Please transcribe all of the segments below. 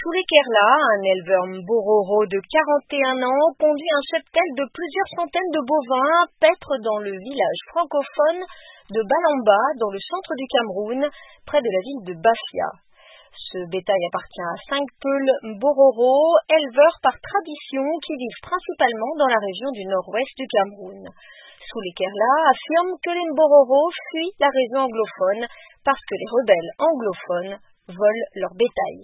Sous les Kerla, un éleveur Mbororo de 41 ans conduit un cheptel de plusieurs centaines de bovins paître dans le village francophone de Balamba, dans le centre du Cameroun, près de la ville de Bafia. Ce bétail appartient à 5 peuls Mbororo, éleveurs par tradition qui vivent principalement dans la région du nord-ouest du Cameroun. Sous les Kerla affirment que les Mbororo fuient la région anglophone parce que les rebelles anglophones volent leur bétail.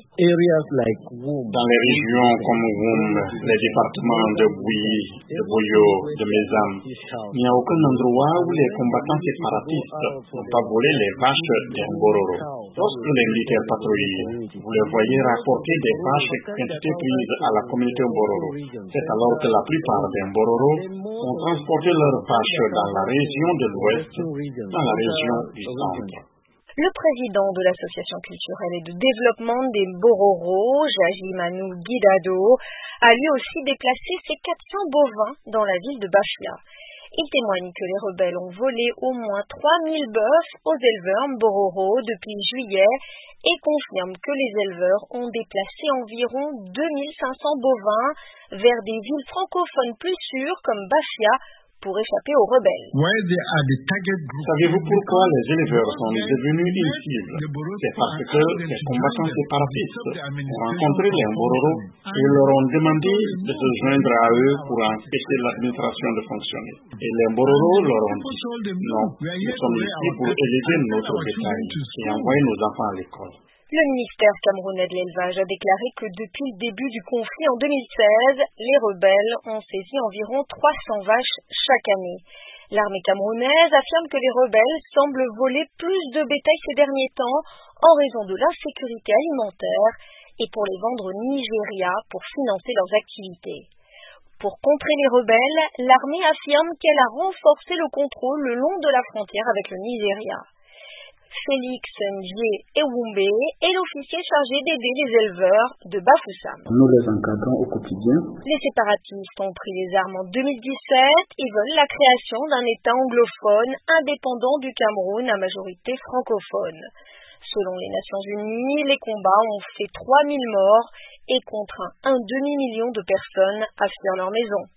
Dans les régions comme Woum, les départements de Bouyi, de Boyo, de Mézam, il n'y a aucun endroit où les combattants séparatistes n'ont pas volé les vaches des Mbororo. Lorsque les militaires patrouillent, vous les voyez rapporter des vaches qui ont été prises à la communauté Mbororo. C'est alors que la plupart des Mbororo ont transporté leurs vaches dans la région de l'Ouest, dans la région du Centre. Le président de l'association culturelle et de développement des Mbororo, Jajimanou Guidado, a lui aussi déplacé ses 400 bovins dans la ville de Bafia. Il témoigne que les rebelles ont volé au moins 3000 bœufs aux éleveurs Mbororo depuis juillet et confirme que les éleveurs ont déplacé environ 2500 bovins vers des villes francophones plus sûres comme Bafia pour échapper aux rebelles. Savez-vous pourquoi les éleveurs sont devenus une cible? C'est parce que les combattants séparatistes ont rencontré les Mbororo et leur ont demandé de se joindre à eux pour empêcher l'administration de fonctionner. Et les Mbororo leur ont dit non, nous sommes ici pour élever notre bétail et envoyer nos enfants à l'école. Le ministère camerounais de l'élevage a déclaré que depuis le début du conflit en 2016, les rebelles ont saisi environ 300 vaches chaque année. L'armée camerounaise affirme que les rebelles semblent voler plus de bétail ces derniers temps en raison de l'insécurité alimentaire et pour les vendre au Nigeria pour financer leurs activités. Pour contrer les rebelles, l'armée affirme qu'elle a renforcé le contrôle le long de la frontière avec le Nigeria. Félix Ndié Ewumbe est l'officier chargé d'aider les éleveurs de Bafoussam. Nous les encadrons au quotidien. Les séparatistes ont pris les armes en 2017 et veulent la création d'un État anglophone indépendant du Cameroun à majorité francophone. Selon les Nations Unies, les combats ont fait 3000 morts et contraint un demi-million de personnes à fuir leur maison.